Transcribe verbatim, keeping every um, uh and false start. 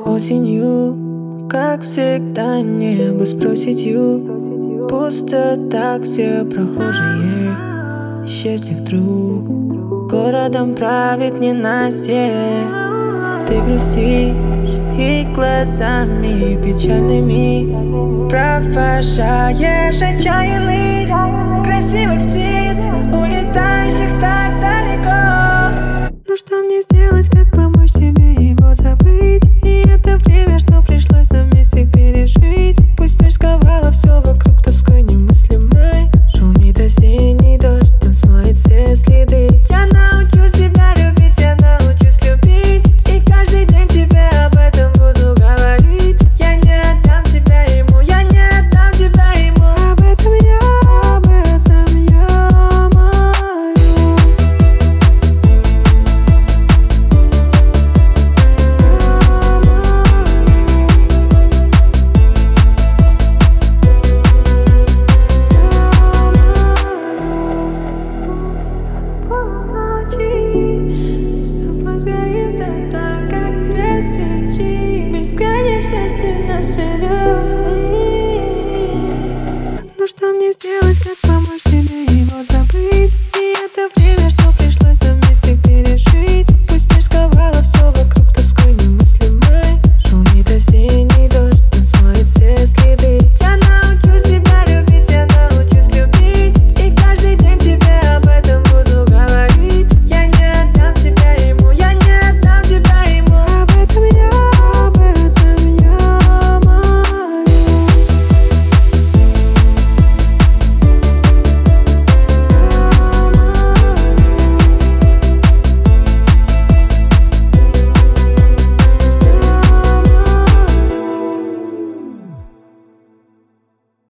Осенью, как всегда, небо с проседью. Пустота, все прохожие исчезли вдруг. Городом правит ненастье. Ты грустишь и глазами печальными провожаешь отчаянных красивых птиц, улетающих так далеко. Ну что мне сделать, как